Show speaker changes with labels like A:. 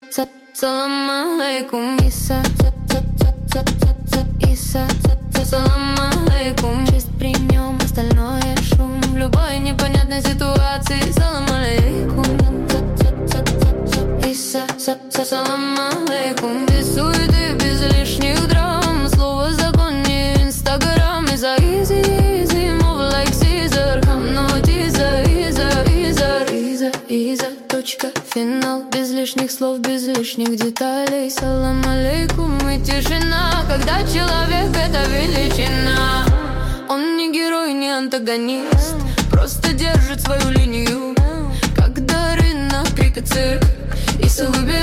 A: салам алейкум, Иса, Иса, салам алейкум. Честь при нем, остальное шум. В любой непонятной ситуации салам алейкум. Иса, салам алейкум. Без суеты, без лишних драм. Слово закон, не инстаграм. Иса, easy, easy, move like Caesar. I'm not Иза, точка, финал. Без лишних слов, без лишних деталей. Салам алейкум и тишина, когда человек — это величина. Он не герой, не антагонист, просто держит свою линию. Когда рынок, крик и цирк, Иса выбирает